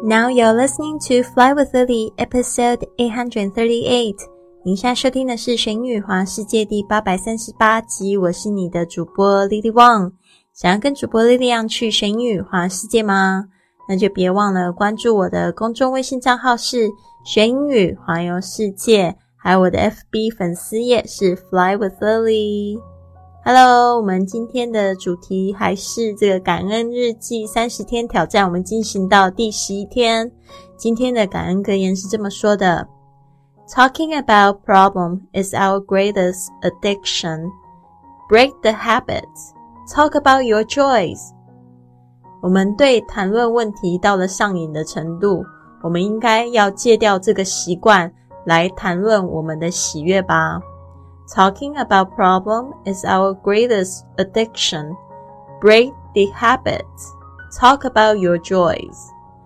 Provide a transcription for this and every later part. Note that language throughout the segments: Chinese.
Now you're listening to Fly with Lily, episode 838. 您现在收听的是学英语环世界第838集，我是你的主播 Lily Wang。想要跟主播 Lily 一样去学英语环世界吗？那就别忘了关注我的公众微信账号是学英语环游世界，还有我的 FB 粉丝页是 Fly with Lily。Hello， 我们今天的主题还是这个感恩日记30天挑战，我们进行到第11天。今天的感恩格言是这么说的 ：Talking about problem is our greatest addiction. Break the habit. Talk about your joys. 我们对谈论问题到了上瘾的程度，我们应该要戒掉这个习惯，来谈论我们的喜悦吧。Talking about problem is our greatest addiction. Break the habit. Talk about your joys.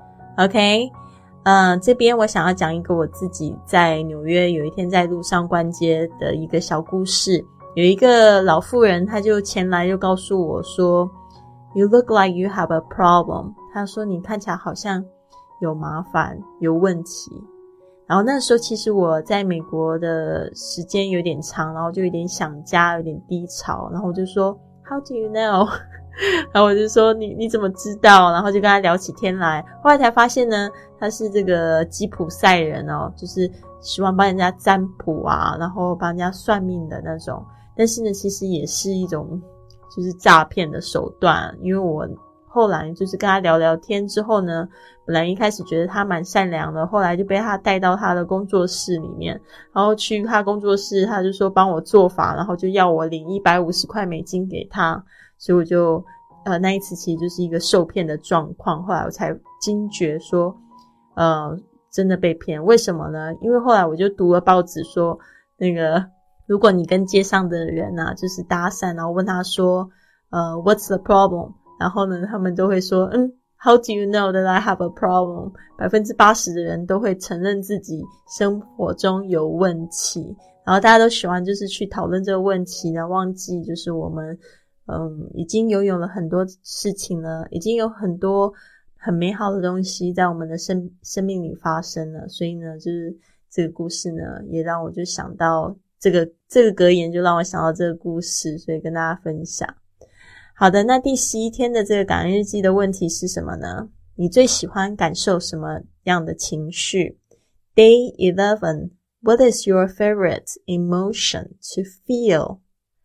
OK? 这边我想要讲一个我自己在纽约有一天在路上逛街的一个小故事。有一个老妇人，她就前来就告诉我说 You look like you have a problem. 她说你看起来好像有麻烦，有问题。然后那时候其实我在美国的时间有点长，然后就有点想家，有点低潮，然后我就说 How do you know? 然后我就说你怎么知道？然后就跟他聊起天来，后来才发现呢，他是这个吉普赛人哦，就是喜欢帮人家占卜啊，然后帮人家算命的那种。但是呢，其实也是一种就是诈骗的手段，因为我后来就是跟他聊聊天之后呢，本来一开始觉得他蛮善良的，后来就被他带到他的工作室里面，然后去他工作室，他就说帮我做法，然后就要我领150块美金给他，所以我就那一次其实就是一个受骗的状况，后来我才惊觉说真的被骗。为什么呢？因为后来我就读了报纸说那个如果你跟街上的人啊就是搭讪，然后问他说What's the problem？然后呢，他们都会说How do you know that I have a problem? 80% 的人都会承认自己生活中有问题，然后大家都喜欢就是去讨论这个问题呢，忘记就是我们已经拥有了很多事情了，已经有很多很美好的东西在我们的生命里发生了。所以呢，就是这个故事呢也让我就想到这个格言，就让我想到这个故事，所以跟大家分享。好的，那第11天的这个感恩日记的问题是什么呢？你最喜欢感受什么样的情绪？ Day 11 What is your favorite emotion to feel?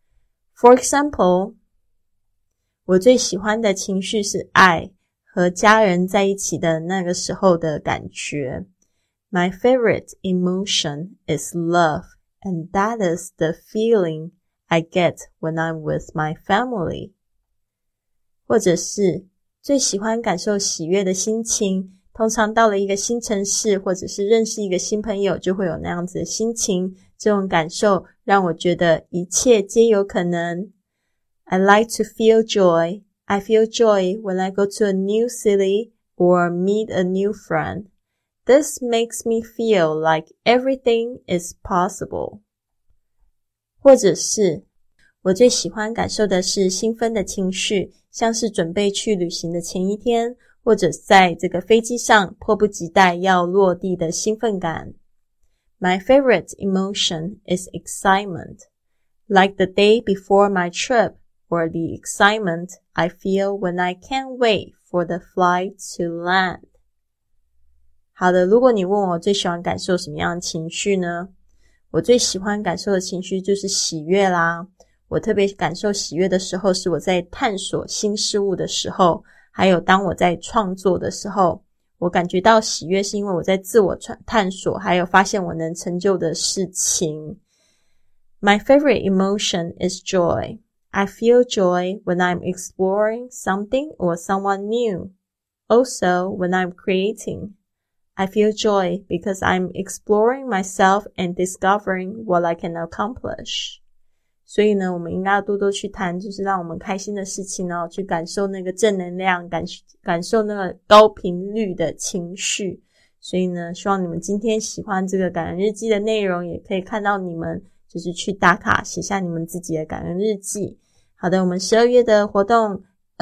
For example, 我最喜欢的情绪是爱，和家人在一起的那个时候的感觉。My favorite emotion is love, and that is the feeling I get when I'm with my family.或者是最喜欢感受喜悦的心情，通常到了一个新城市或者是认识一个新朋友就会有那样子的心情，这种感受让我觉得一切皆有可能。I like to feel joy. I feel joy when I go to a new city or meet a new friend. This makes me feel like everything is possible. 或者是我最喜欢感受的是兴奋的情绪，像是准备去旅行的前一天，或者在这个飞机上迫不及待要落地的兴奋感。My favorite emotion is excitement, like the day before my trip, or the excitement I feel when I can't wait for the flight to land. 好的，如果你问我最喜欢感受什么样的情绪呢？我最喜欢感受的情绪就是喜悦啦。我特别感受喜悦的时候是我在探索新事物的时候，还有当我在创作的时候。我感觉到喜悦是因为我在自我探索，还有发现我能成就的事情。My favorite emotion is joy. I feel joy when I'm exploring something or someone new. Also, when I'm creating, I feel joy because I'm exploring myself and discovering what I can accomplish.所以呢，我们应该要多多去谈就是让我们开心的事情哦，去感受那个正能量，感受那个高频率的情绪。所以呢，希望你们今天喜欢这个感恩日记的内容，也可以看到你们就是去打卡写下你们自己的感恩日记。好的，我们12月的活动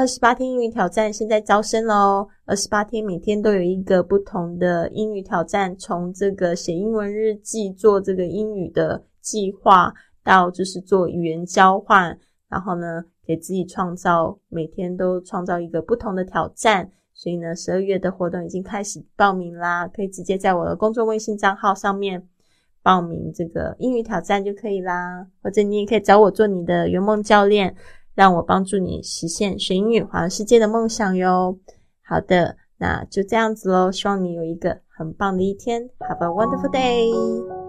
28天英语挑战现在招生咯，28天每天都有一个不同的英语挑战，从这个写英文日记，做这个英语的计划，到就是做语言交换，然后呢给自己每天都创造一个不同的挑战。所以呢12月的活动已经开始报名啦，可以直接在我的公众微信账号上面报名这个英语挑战就可以啦，或者你也可以找我做你的圆梦教练，让我帮助你实现学英语环游世界的梦想哟。好的，那就这样子咯，希望你有一个很棒的一天。Have a wonderful day!